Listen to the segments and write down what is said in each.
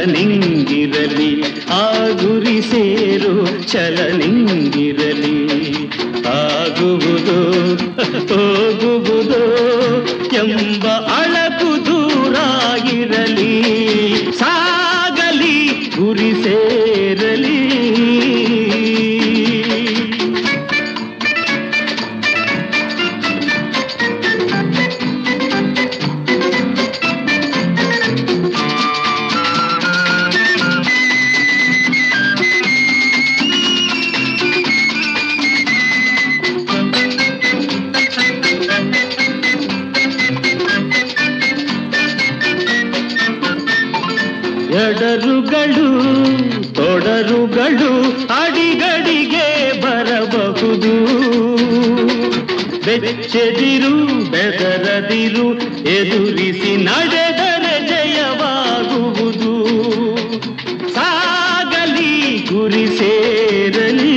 ನಿಂಗಿರಲಿ, ಆ ಗುರಿ ಸೇರು ಛಲ ನಿಂಗಿರಲಿ. ಆಗುವುದು ಹೋಗುವುದು ಎಂಬ ಅಳಕು ದೂರ ಇರಲಿ, ಸಾಗಲಿ ಗುರಿ ಸೇರಲಿ. ಎಡರುಗಳು ತೊಡರುಗಳು ಅಡಿಗಡಿಗೆ ಬರಬಹುದು, ಬೆಚ್ಚದಿರು ಬೆದರದಿರು, ಎದುರಿಸಿ ನಡೆದರೆ ಜಯವಾಗುವುದು. ಸಾಗಲಿ ಗುರಿ ಸೇರಲಿ.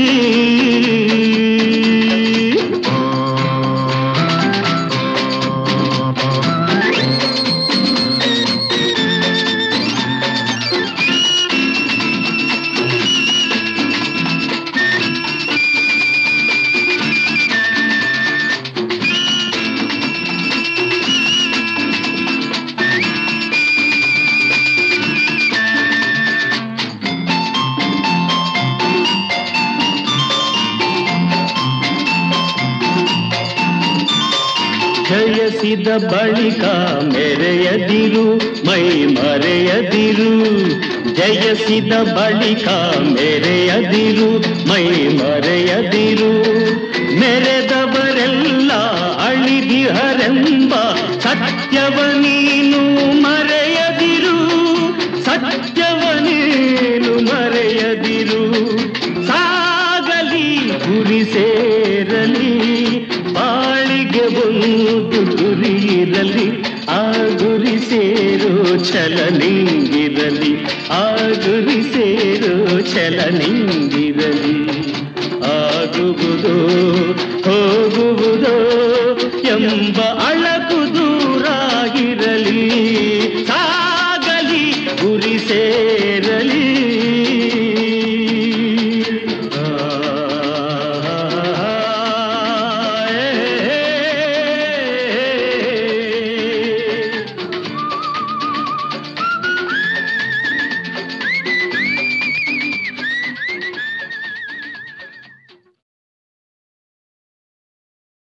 ಜಯಿಸಿದ ಬಳಿಕ ಮೆರೆಯದಿರು, ಮೈ ಮರೆಯದಿರು. ಜಯಿಸಿದ ಬಳಿಕ ಮೆರೆಯದಿರು, ಮೈ ಮರೆಯದಿರು. ಮೆರೆದವರೆಲ್ಲ ಅಳಿದಿಹರೆಂಬ ಸತ್ಯವ ನೀನು ಮರೆಯದಿರು, ಸತ್ಯವ ನೀನು ಮರೆಯದಿರು. ಸಾಗಲಿ ಗುರಿ ಸೇರಲಿ, ಬಾಳಿಗೆ ಒಂದು ಗುರಿ ಇರಲಿ, ಆ ಗುರಿ ಸೇರೋ ಛಲ ನಿಂಗಿರಲಿ, ಆ ಗುರಿ ಸೇರೋ ಛಲ ನಿಂಗಿರಲಿ. ಆಗುವುದೋ ಹೋಗುವುದೋ ಎಂಬ